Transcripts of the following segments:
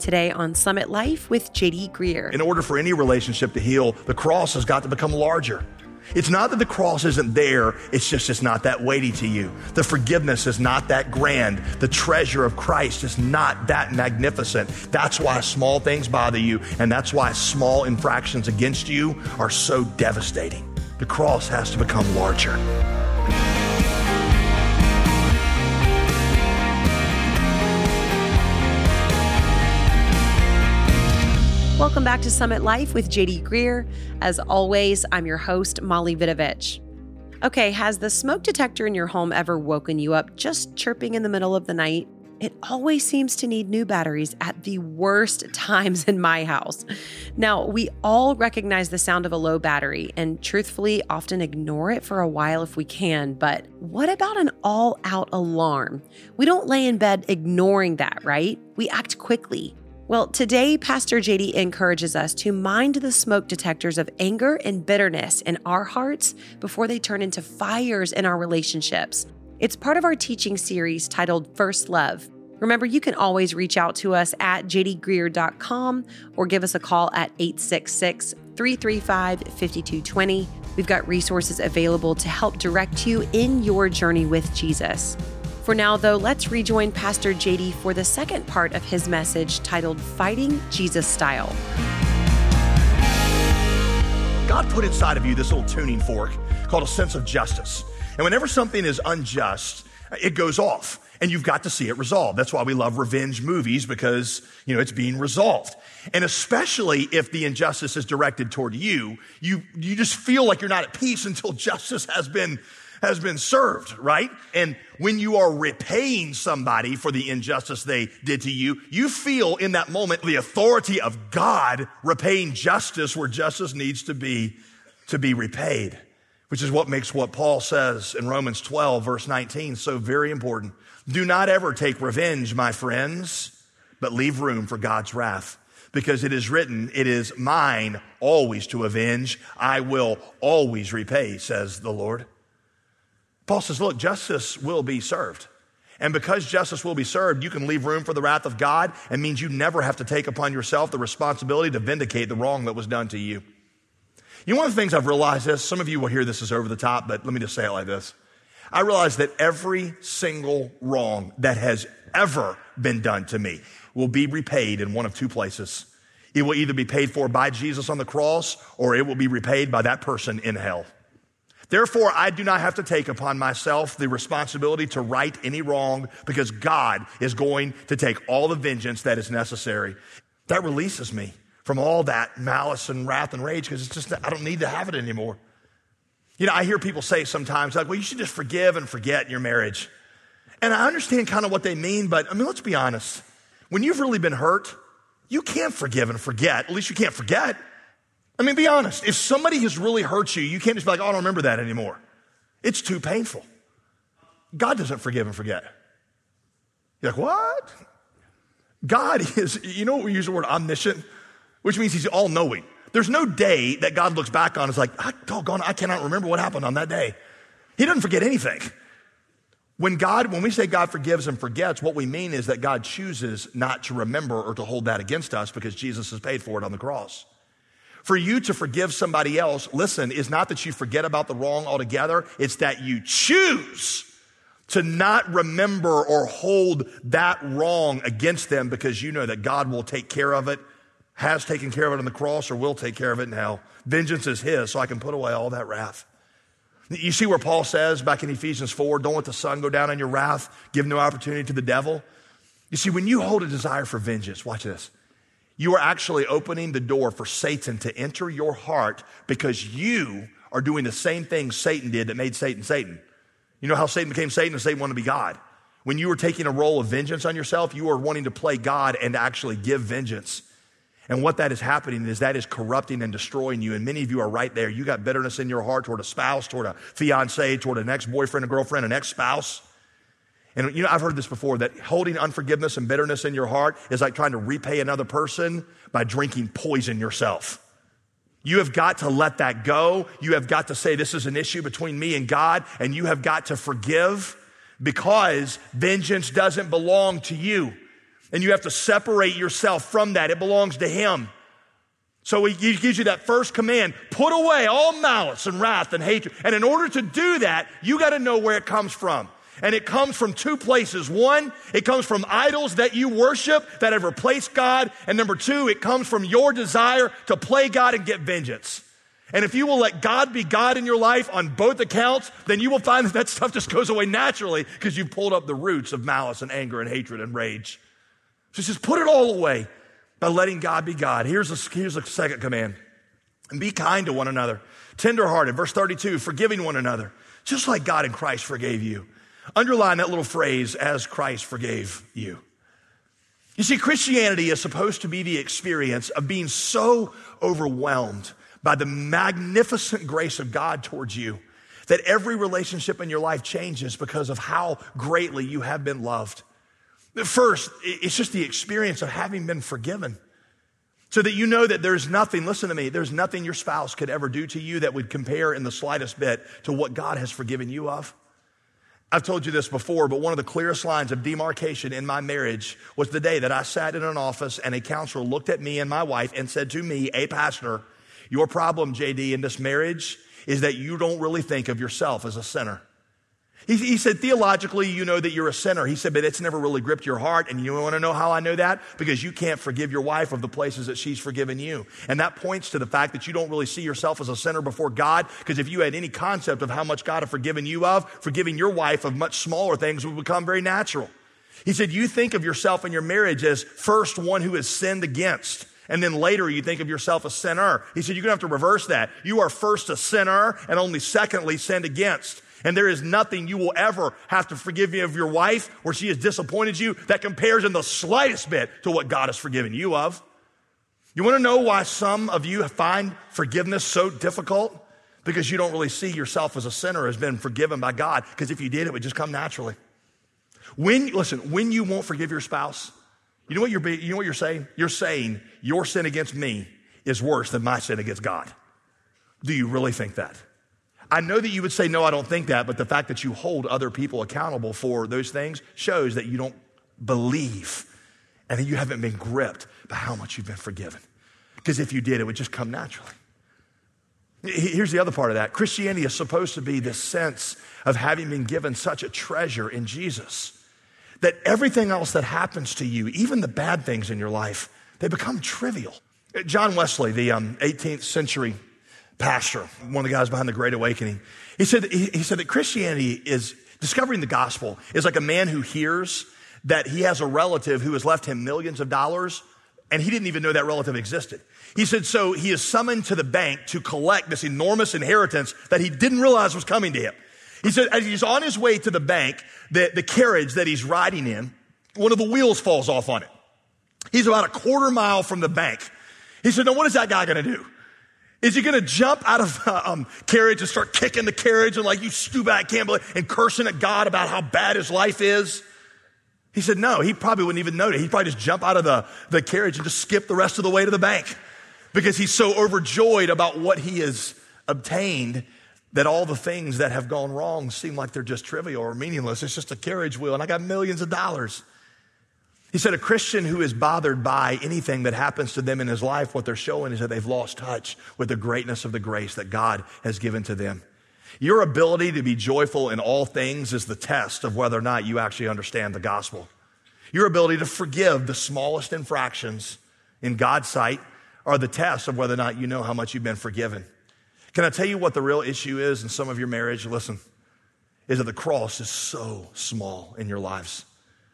today on Summit Life with JD Greear. In order for any relationship to heal, the cross has got to become larger. It's not that the cross isn't there, it's not that weighty to you. The forgiveness is not that grand. The treasure of Christ is not that magnificent. That's why small things bother you, and that's why small infractions against you are so devastating. The cross has to become larger. Welcome back to Summit Life with JD Greear. As always, I'm your host, Molly Vidovich. Okay, has the smoke detector in your home ever woken you up just chirping in the middle of the night? It always seems to need new batteries at the worst times in my house. Now, we all recognize the sound of a low battery and truthfully often ignore it for a while if we can, but what about an all-out alarm? We don't lay in bed ignoring that, right? We act quickly. Well, today, Pastor JD encourages us to mind the smoke detectors of anger and bitterness in our hearts before they turn into fires in our relationships. It's part of our teaching series titled First Love. Remember, you can always reach out to us at jdgreear.com or give us a call at 866-335-5220. We've got resources available to help direct you in your journey with Jesus. For now, though, let's rejoin Pastor JD for the second part of his message titled Fighting Jesus Style. God put inside of you this little tuning fork called a sense of justice. And whenever something is unjust, it goes off and you've got to see it resolved. That's why we love revenge movies because, it's being resolved. And especially if the injustice is directed toward you, you just feel like you're not at peace until justice has been served, right? And when you are repaying somebody for the injustice they did to you, you feel in that moment the authority of God repaying justice where justice needs to be repaid, which is what makes what Paul says in Romans 12, verse 19, so very important. Do not ever take revenge, my friends, but leave room for God's wrath. Because it is written, it is mine always to avenge. I will always repay, says the Lord. Paul says, look, justice will be served. And because justice will be served, you can leave room for the wrath of God. It means you never have to take upon yourself the responsibility to vindicate the wrong that was done to you. One of the things I've realized is, some of you will hear this as over the top, but let me just say it like this. I realize that every single wrong that has ever been done to me will be repaid in one of two places. It will either be paid for by Jesus on the cross, or it will be repaid by that person in hell. Therefore, I do not have to take upon myself the responsibility to right any wrong because God is going to take all the vengeance that is necessary. That releases me from all that malice and wrath and rage because I don't need to have it anymore. I hear people say sometimes, like, well, you should just forgive and forget in your marriage. And I understand kind of what they mean, but let's be honest. When you've really been hurt, you can't forgive and forget. At least you can't forget. Be honest. If somebody has really hurt you, you can't just be like, oh, I don't remember that anymore. It's too painful. God doesn't forgive and forget. You're like, what? God is, we use the word omniscient, which means he's all-knowing. There's no day that God looks back on and is like, doggone, I cannot remember what happened on that day. He doesn't forget anything. When we say God forgives and forgets, what we mean is that God chooses not to remember or to hold that against us because Jesus has paid for it on the cross. For you to forgive somebody else, listen, is not that you forget about the wrong altogether. It's that you choose to not remember or hold that wrong against them because you know that God will take care of it, has taken care of it on the cross, or will take care of it in hell. Vengeance is his, so I can put away all that wrath. You see where Paul says back in Ephesians 4, don't let the sun go down on your wrath, give no opportunity to the devil. You see, when you hold a desire for vengeance, watch this. You are actually opening the door for Satan to enter your heart because you are doing the same thing Satan did that made Satan Satan. You know how Satan became Satan? And Satan wanted to be God. When you were taking a role of vengeance on yourself, you are wanting to play God and to actually give vengeance. And what that is happening is that is corrupting and destroying you. And many of you are right there. You got bitterness in your heart toward a spouse, toward a fiance, toward an ex-boyfriend, a girlfriend, an ex-spouse. And I've heard this before, that holding unforgiveness and bitterness in your heart is like trying to repay another person by drinking poison yourself. You have got to let that go. You have got to say, this is an issue between me and God, and you have got to forgive because vengeance doesn't belong to you. And you have to separate yourself from that. It belongs to him. So he gives you that first command, put away all malice and wrath and hatred. And in order to do that, you got to know where it comes from. And it comes from two places. One, it comes from idols that you worship that have replaced God. And number two, it comes from your desire to play God and get vengeance. And if you will let God be God in your life on both accounts, then you will find that stuff just goes away naturally because you've pulled up the roots of malice and anger and hatred and rage. So he says, put it all away by letting God be God. Here's a second command. And be kind to one another. Tenderhearted, verse 32, forgiving one another, just like God in Christ forgave you. Underline that little phrase, as Christ forgave you. You see, Christianity is supposed to be the experience of being so overwhelmed by the magnificent grace of God towards you that every relationship in your life changes because of how greatly you have been loved. First, it's just the experience of having been forgiven. So that you know that there's nothing, listen to me, there's nothing your spouse could ever do to you that would compare in the slightest bit to what God has forgiven you of. I've told you this before, but one of the clearest lines of demarcation in my marriage was the day that I sat in an office and a counselor looked at me and my wife and said to me, a pastor, your problem, JD, in this marriage is that you don't really think of yourself as a sinner. He said, theologically, you know that you're a sinner. He said, but it's never really gripped your heart. And you want to know how I know that? Because you can't forgive your wife of the places that she's forgiven you. And that points to the fact that you don't really see yourself as a sinner before God. Because if you had any concept of how much God has forgiven you of, forgiving your wife of much smaller things would become very natural. He said, you think of yourself in your marriage as first one who has sinned against. And then later you think of yourself a sinner. He said, you're going to have to reverse that. You are first a sinner and only secondly sinned against. And there is nothing you will ever have to forgive of your wife where she has disappointed you that compares in the slightest bit to what God has forgiven you of. You want to know why some of you find forgiveness so difficult? Because you don't really see yourself as a sinner as been forgiven by God. Because if you did, it would just come naturally. When you won't forgive your spouse, you know what you're saying? You're saying your sin against me is worse than my sin against God. Do you really think that? I know that you would say, no, I don't think that, but the fact that you hold other people accountable for those things shows that you don't believe and that you haven't been gripped by how much you've been forgiven. Because if you did, it would just come naturally. Here's the other part of that. Christianity is supposed to be this sense of having been given such a treasure in Jesus that everything else that happens to you, even the bad things in your life, they become trivial. John Wesley, the 18th century pastor, one of the guys behind the Great Awakening, he said that Christianity is, discovering the gospel is like a man who hears that he has a relative who has left him millions of dollars and he didn't even know that relative existed. He said, so he is summoned to the bank to collect this enormous inheritance that he didn't realize was coming to him. He said, as he's on his way to the bank, the carriage that he's riding in, one of the wheels falls off on it. He's about a quarter mile from the bank. He said, now what is that guy going to do? Is he going to jump out of carriage and start kicking the carriage and like, you stupid, I can't believe, and cursing at God about how bad his life is? He said, no, he probably wouldn't even notice. He'd probably just jump out of the carriage and just skip the rest of the way to the bank because he's so overjoyed about what he has obtained that all the things that have gone wrong seem like they're just trivial or meaningless. It's just a carriage wheel and I got millions of dollars. He said a Christian who is bothered by anything that happens to them in his life, what they're showing is that they've lost touch with the greatness of the grace that God has given to them. Your ability to be joyful in all things is the test of whether or not you actually understand the gospel. Your ability to forgive the smallest infractions in God's sight are the test of whether or not you know how much you've been forgiven. Can I tell you what the real issue is in some of your marriage? Listen, is that the cross is so small in your lives.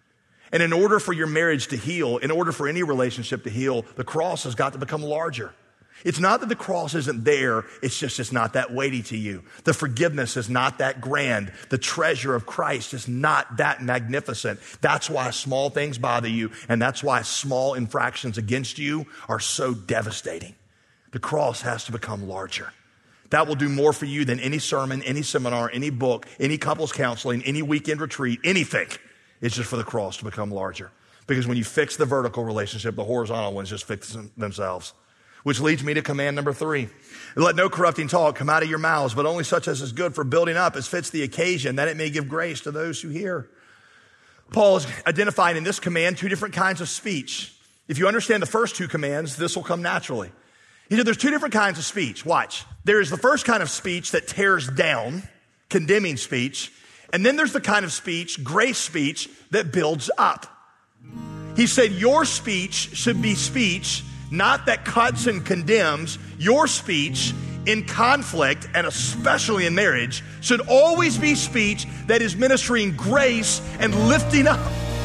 And in order for your marriage to heal, in order for any relationship to heal, the cross has got to become larger. It's not that the cross isn't there, it's not that weighty to you. The forgiveness is not that grand. The treasure of Christ is not that magnificent. That's why small things bother you, and that's why small infractions against you are so devastating. The cross has to become larger. That will do more for you than any sermon, any seminar, any book, any couples counseling, any weekend retreat, anything. It's just for the cross to become larger. Because when you fix the vertical relationship, the horizontal ones just fix themselves. Which leads me to command number 3. Let no corrupting talk come out of your mouths, but only such as is good for building up as fits the occasion, that it may give grace to those who hear. Paul is identifying in this command two different kinds of speech. If you understand the first two commands, this will come naturally. He said there's two different kinds of speech. Watch. There is the first kind of speech that tears down, condemning speech. And then there's the kind of speech, grace speech, that builds up. He said your speech should be speech not that cuts and condemns. Your speech in conflict, and especially in marriage, should always be speech that is ministering grace and lifting up.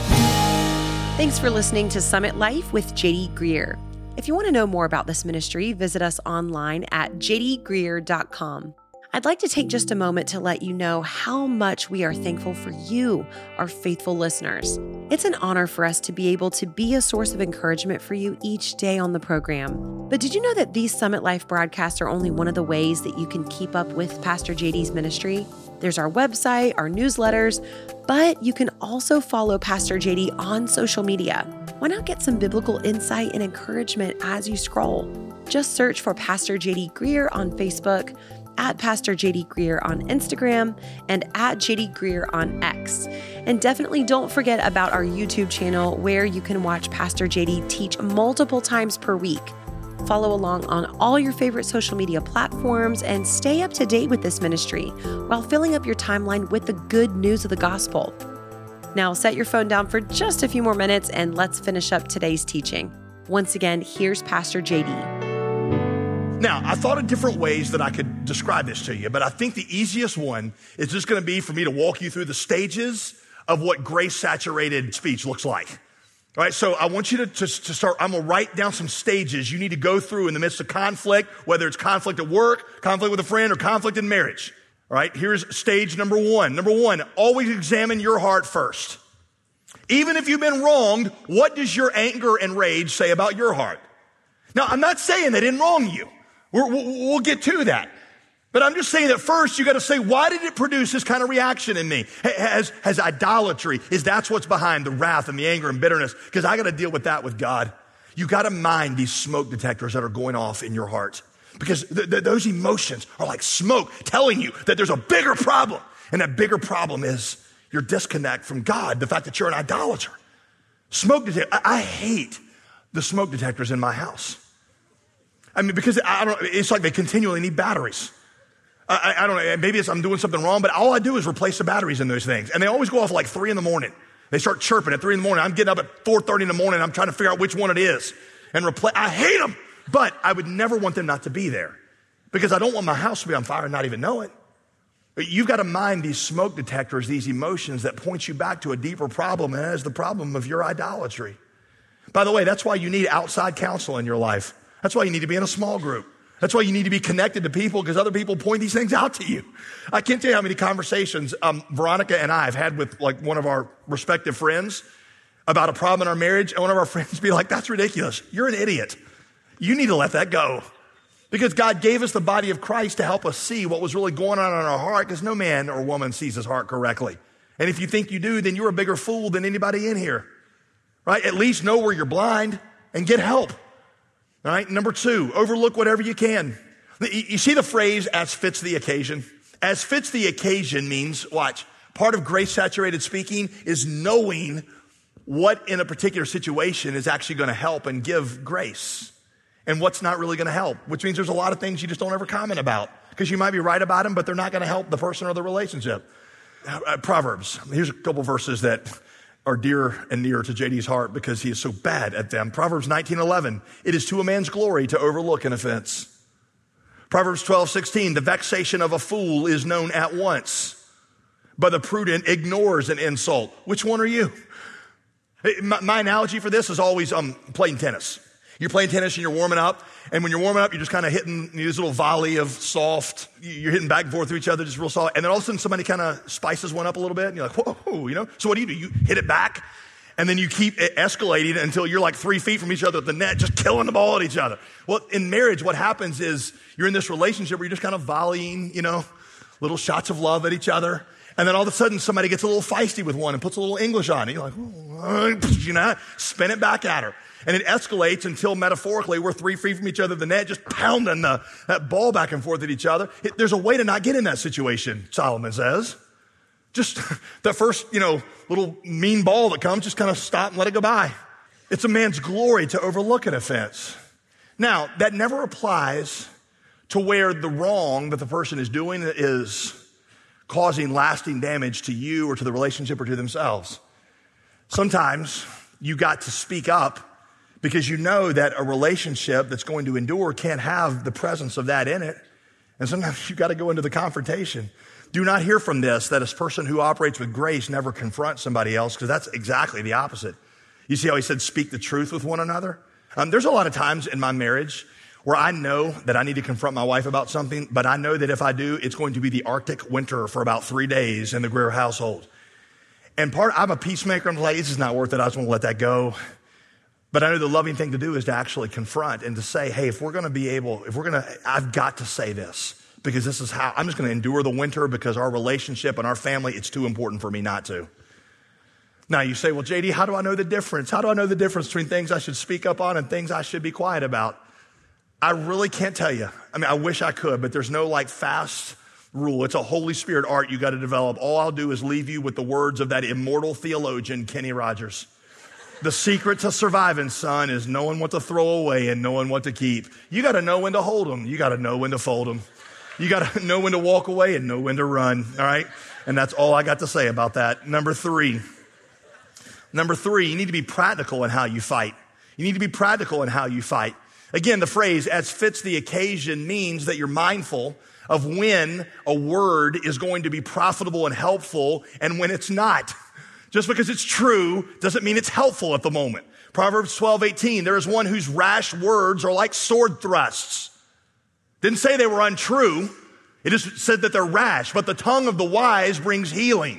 Thanks for listening to Summit Life with JD Greear. If you want to know more about this ministry, visit us online at jdgreear.com. I'd like to take just a moment to let you know how much we are thankful for you, our faithful listeners. It's an honor for us to be able to be a source of encouragement for you each day on the program. But did you know that these Summit Life broadcasts are only one of the ways that you can keep up with Pastor JD's ministry? There's our website, our newsletters, but you can also follow Pastor JD on social media. Why not get some biblical insight and encouragement as you scroll? Just search for Pastor JD Greear on Facebook, at Pastor JD Greear on Instagram, and at JD Greear on X. And definitely don't forget about our YouTube channel where you can watch Pastor JD teach multiple times per week. Follow along on all your favorite social media platforms and stay up to date with this ministry while filling up your timeline with the good news of the gospel. Now set your phone down for just a few more minutes and let's finish up today's teaching. Once again, here's Pastor JD. Now, I thought of different ways that I could describe this to you, but I think the easiest one is just going to be for me to walk you through the stages of what grace-saturated speech looks like. All right, so I want you to start. I'm going to write down some stages you need to go through in the midst of conflict, whether it's conflict at work, conflict with a friend, or conflict in marriage. All right, here's stage number one. Number one, always examine your heart first. Even if you've been wronged, what does your anger and rage say about your heart? Now, I'm not saying they didn't wrong you. We'll get to that. But I'm just saying that first you got to say, why did it produce this kind of reaction in me? Has idolatry, that's what's behind the wrath and the anger and bitterness? Because I got to deal with that with God. You got to mind these smoke detectors that are going off in your heart. Because those emotions are like smoke telling you that there's a bigger problem. And that bigger problem is your disconnect from God, the fact that you're an idolater. Smoke detector. I hate the smoke detectors in my house. I mean, because it's like they continually need batteries. I don't know, maybe I'm doing something wrong, but all I do is replace the batteries in those things. And they always go off like 3 a.m. They start chirping at 3 a.m. I'm getting up at 4:30 in the morning. I'm trying to figure out which one it is and replace. I hate them, but I would never want them not to be there because I don't want my house to be on fire and not even know it. But you've got to mind these smoke detectors, these emotions that point you back to a deeper problem, and that is the problem of your idolatry. By the way, that's why you need outside counsel in your life. That's why you need to be in a small group. That's why you need to be connected to people because other people point these things out to you. I can't tell you how many conversations Veronica and I have had with like one of our respective friends about a problem in our marriage. And one of our friends be like, that's ridiculous. You're an idiot. You need to let that go. Because God gave us the body of Christ to help us see what was really going on in our heart because no man or woman sees his heart correctly. And if you think you do, then you're a bigger fool than anybody in here. Right? At least know where you're blind and get help. All right. Number 2, overlook whatever you can. You see the phrase, as fits the occasion? As fits the occasion means, watch, part of grace-saturated speaking is knowing what in a particular situation is actually going to help and give grace and what's not really going to help, which means there's a lot of things you just don't ever comment about because you might be right about them, but they're not going to help the person or the relationship. Proverbs. Here's a couple verses that are dear and near to JD's heart because he is so bad at them. Proverbs 19:11, it is to a man's glory to overlook an offense. Proverbs 12:16, the vexation of a fool is known at once, but the prudent ignores an insult. Which one are you? My analogy for this is always playing tennis. You're playing tennis and you're warming up, and when you're warming up, you're just kind of hitting this little volley of soft, you're hitting back and forth to each other, just real soft, and then all of a sudden somebody kind of spices one up a little bit, and you're like, whoa, you know? So what do? You hit it back, and then you keep it escalating until you're like 3 feet from each other at the net, just killing the ball at each other. Well, in marriage, what happens is you're in this relationship where you're just kind of volleying, little shots of love at each other, and then all of a sudden somebody gets a little feisty with one and puts a little English on it. You're like, spin it back at her. And it escalates until metaphorically we're 3 feet from each other, the net, just pounding that ball back and forth at each other. There's a way to not get in that situation, Solomon says. Just the first, little mean ball that comes, just kind of stop and let it go by. It's a man's glory to overlook an offense. Now, that never applies to where the wrong that the person is doing is causing lasting damage to you or to the relationship or to themselves. Sometimes you got to speak up because you know that a relationship that's going to endure can't have the presence of that in it. And sometimes you got to go into the confrontation. Do not hear from this that a person who operates with grace never confronts somebody else, because that's exactly the opposite. You see how he said, speak the truth with one another? There's a lot of times in my marriage where I know that I need to confront my wife about something, but I know that if I do, it's going to be the Arctic winter for about 3 days in the Greer household. And I'm a peacemaker. I'm like, this is not worth it. I just want to let that go. But I know the loving thing to do is to actually confront and to say, hey, I've got to say this, because this is how I'm just going to endure the winter, because our relationship and our family, it's too important for me not to. Now you say, well, JD, how do I know the difference? How do I know the difference between things I should speak up on and things I should be quiet about? I really can't tell you. I wish I could, but there's no fast rule. It's a Holy Spirit art you got to develop. All I'll do is leave you with the words of that immortal theologian, Kenny Rogers. The secret to surviving, son, is knowing what to throw away and knowing what to keep. You got to know when to hold them. You got to know when to fold them. You got to know when to walk away and know when to run. All right. And that's all I got to say about that. Number three, you need to be practical in how you fight. You need to be practical in how you fight. Again, the phrase, as fits the occasion, means that you're mindful of when a word is going to be profitable and helpful and when it's not. Just because it's true doesn't mean it's helpful at the moment. Proverbs 12:18, there is one whose rash words are like sword thrusts. Didn't say they were untrue. It just said that they're rash, but the tongue of the wise brings healing.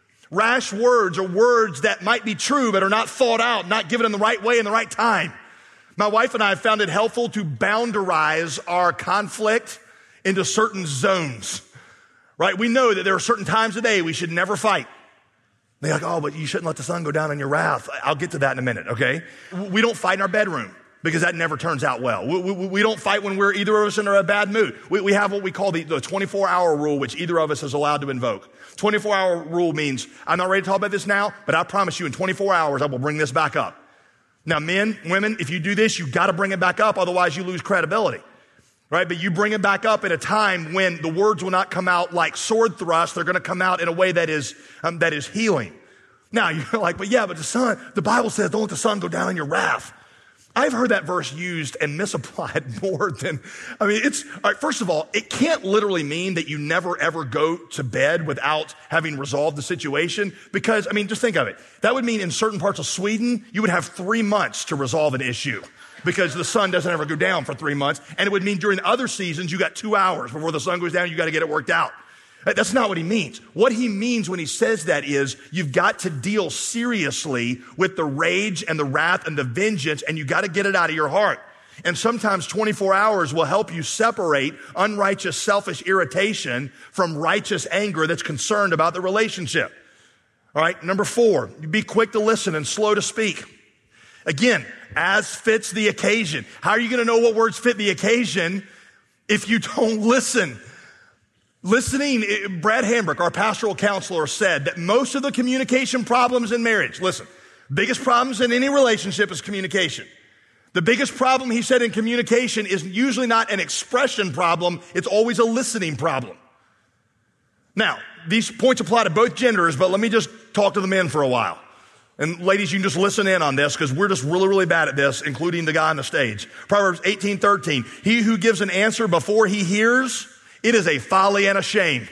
Rash words are words that might be true, but are not thought out, not given in the right way in the right time. My wife and I have found it helpful to boundarize our conflict into certain zones, right? We know that there are certain times a day we should never fight. They're like, oh, but you shouldn't let the sun go down in your wrath. I'll get to that in a minute, okay? We don't fight in our bedroom because that never turns out well. We don't fight when we're either of us in a bad mood. We have what we call the 24-hour rule, which either of us is allowed to invoke. 24-hour rule means, I'm not ready to talk about this now, but I promise you in 24 hours, I will bring this back up. Now, men, women, if you do this, you got to bring it back up. Otherwise, you lose credibility, right? But you bring it back up at a time when the words will not come out like sword thrusts. They're going to come out in a way that is healing. Now, you're like, but the Bible says, don't let the sun go down in your wrath. I've heard that verse used and misapplied more than, first of all, it can't literally mean that you never ever go to bed without having resolved the situation, because, just think of it. That would mean in certain parts of Sweden, you would have 3 months to resolve an issue because the sun doesn't ever go down for 3 months. And it would mean during other seasons, you got 2 hours before the sun goes down, you got to get it worked out. That's not what he means. What he means when he says that is you've got to deal seriously with the rage and the wrath and the vengeance, and you got to get it out of your heart. And sometimes 24 hours will help you separate unrighteous, selfish irritation from righteous anger that's concerned about the relationship. All right. Number 4, be quick to listen and slow to speak. Again, as fits the occasion. How are you going to know what words fit the occasion if you don't listen? Listening, Brad Hambrick, our pastoral counselor, said that most of the communication problems in marriage, listen, biggest problems in any relationship is communication. The biggest problem, he said, in communication is usually not an expression problem, it's always a listening problem. Now, these points apply to both genders, but let me just talk to the men for a while. And ladies, you can just listen in on this because we're just really, really bad at this, including the guy on the stage. Proverbs 18:13, he who gives an answer before he hears, it is a folly and a shame.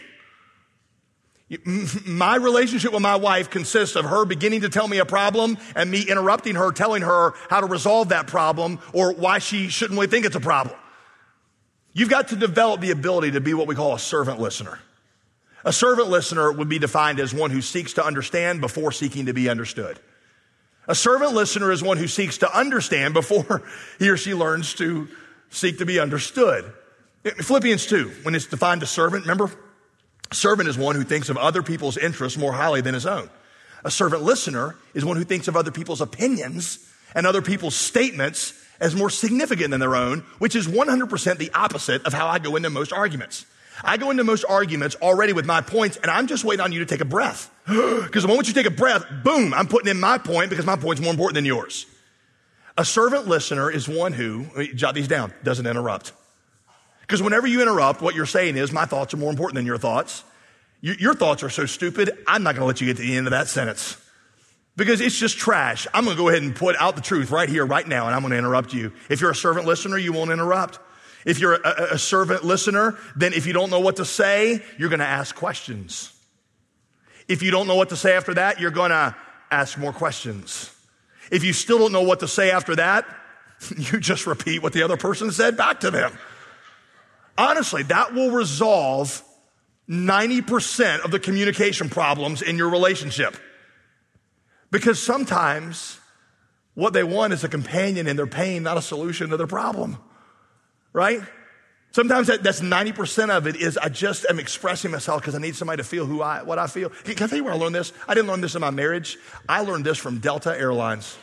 My relationship with my wife consists of her beginning to tell me a problem and me interrupting her, telling her how to resolve that problem or why she shouldn't really think it's a problem. You've got to develop the ability to be what we call a servant listener. A servant listener would be defined as one who seeks to understand before seeking to be understood. A servant listener is one who seeks to understand before he or she learns to seek to be understood. Philippians 2, when it's defined as servant, remember? Servant is one who thinks of other people's interests more highly than his own. A servant listener is one who thinks of other people's opinions and other people's statements as more significant than their own, which is 100% the opposite of how I go into most arguments. I go into most arguments already with my points, and I'm just waiting on you to take a breath. Because the moment you take a breath, boom, I'm putting in my point because my point's more important than yours. A servant listener is one who, jot these down, doesn't interrupt. Because whenever you interrupt, what you're saying is, my thoughts are more important than your thoughts. Your thoughts are so stupid, I'm not going to let you get to the end of that sentence. Because it's just trash. I'm going to go ahead and put out the truth right here, right now, and I'm going to interrupt you. If you're a servant listener, you won't interrupt. If you're a servant listener, then if you don't know what to say, you're going to ask questions. If you don't know what to say after that, you're going to ask more questions. If you still don't know what to say after that, you just repeat what the other person said back to them. Honestly, that will resolve 90% of the communication problems in your relationship. Because sometimes what they want is a companion in their pain, not a solution to their problem, right? Sometimes that's 90% of it is I just am expressing myself because I need somebody to feel what I feel. Can I tell you where I learned this? I didn't learn this in my marriage. I learned this from Delta Airlines.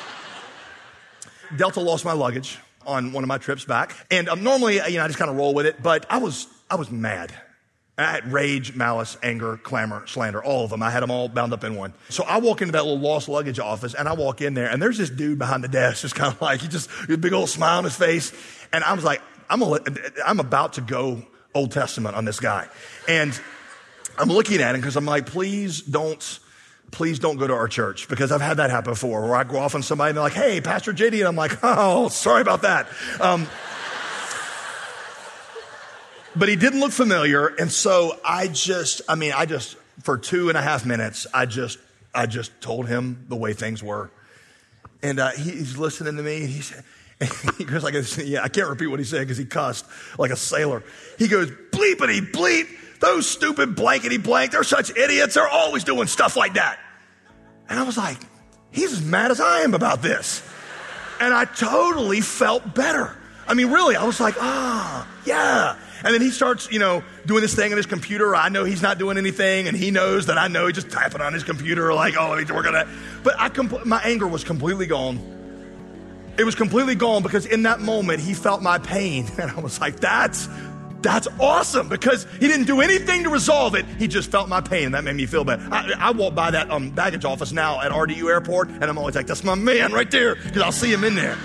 Delta lost my luggage on one of my trips back. And normally, I just kind of roll with it, but I was mad. I had rage, malice, anger, clamor, slander, all of them. I had them all bound up in one. So I walk into that little lost luggage office, and I walk in there, and there's this dude behind the desk, just kind of like, a big old smile on his face. And I was like, I'm about to go Old Testament on this guy. And I'm looking at him because I'm like, please don't go to our church, because I've had that happen before, where I go off on somebody and they're like, hey, Pastor JD. And I'm like, oh, sorry about that. But he didn't look familiar. And so I just, for 2.5 minutes, I just told him the way things were. And he's listening to me. And he goes like, yeah, I can't repeat what he said because he cussed like a sailor. He goes, bleepity bleep, those stupid blankety blank, they're such idiots. They're always doing stuff like that. And I was like, he's as mad as I am about this. And I totally felt better. Really, I was like, yeah. And then he starts, doing this thing on his computer. I know he's not doing anything, and he knows that I know he's just typing on his computer like, oh, we're going to. But my anger was completely gone. It was completely gone because in that moment, he felt my pain. And I was like, that's awesome, because he didn't do anything to resolve it. He just felt my pain, and that made me feel bad. I walk by that baggage office now at RDU Airport, and I'm always like, that's my man right there, because I'll see him in there.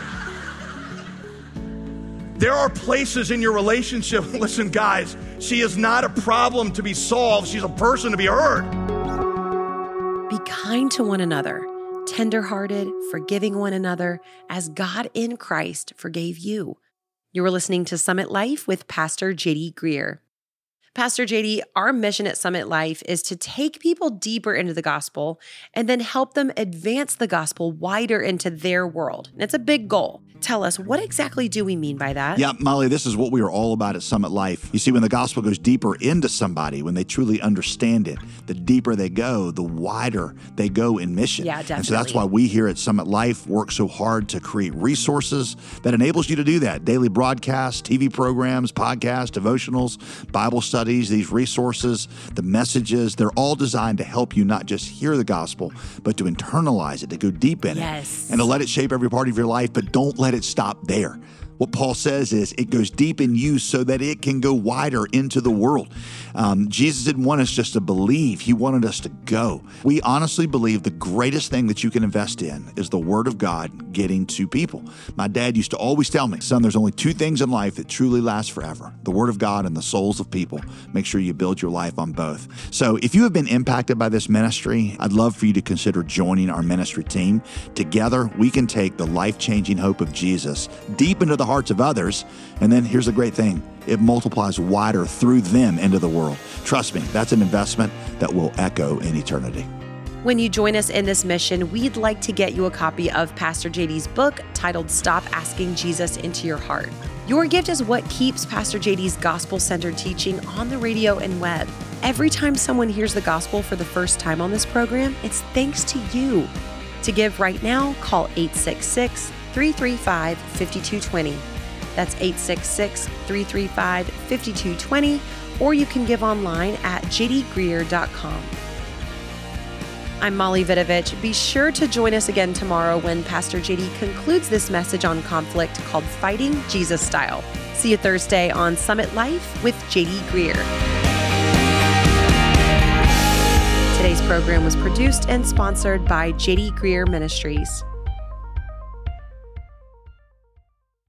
There are places in your relationship, listen, guys, she is not a problem to be solved. She's a person to be heard. Be kind to one another, tenderhearted, forgiving one another, as God in Christ forgave you. You are listening to Summit Life with Pastor JD Greer. Pastor JD, our mission at Summit Life is to take people deeper into the gospel and then help them advance the gospel wider into their world. And it's a big goal. Tell us, what exactly do we mean by that? Yeah, Molly, this is what we are all about at Summit Life. You see, when the gospel goes deeper into somebody, when they truly understand it, the deeper they go, the wider they go in mission. Yeah, definitely. And so that's why we here at Summit Life work so hard to create resources that enables you to do that. Daily broadcasts, TV programs, podcasts, devotionals, Bible studies, these resources, the messages, they're all designed to help you not just hear the gospel, but to internalize it, to go deep in it, and to let it shape every part of your life, but don't let it stop there. What Paul says is it goes deep in you so that it can go wider into the world. Jesus didn't want us just to believe. He wanted us to go. We honestly believe the greatest thing that you can invest in is the Word of God getting to people. My dad used to always tell me, son, there's only 2 things in life that truly last forever, the Word of God and the souls of people. Make sure you build your life on both. So if you have been impacted by this ministry, I'd love for you to consider joining our ministry team. Together, we can take the life-changing hope of Jesus deep into the hearts of others. And then here's the great thing. It multiplies wider through them into the world. Trust me, that's an investment that will echo in eternity. When you join us in this mission, we'd like to get you a copy of Pastor JD's book titled Stop Asking Jesus Into Your Heart. Your gift is what keeps Pastor JD's gospel-centered teaching on the radio and web. Every time someone hears the gospel for the first time on this program, it's thanks to you. To give right now, call 866-335-5220. That's 866-335-5220, or you can give online at jdgreer.com. I'm Molly Vidovich. Be sure to join us again tomorrow when Pastor JD concludes this message on conflict called Fighting Jesus Style. See you Thursday on Summit Life with JD Greer. Today's program was produced and sponsored by JD Greer Ministries.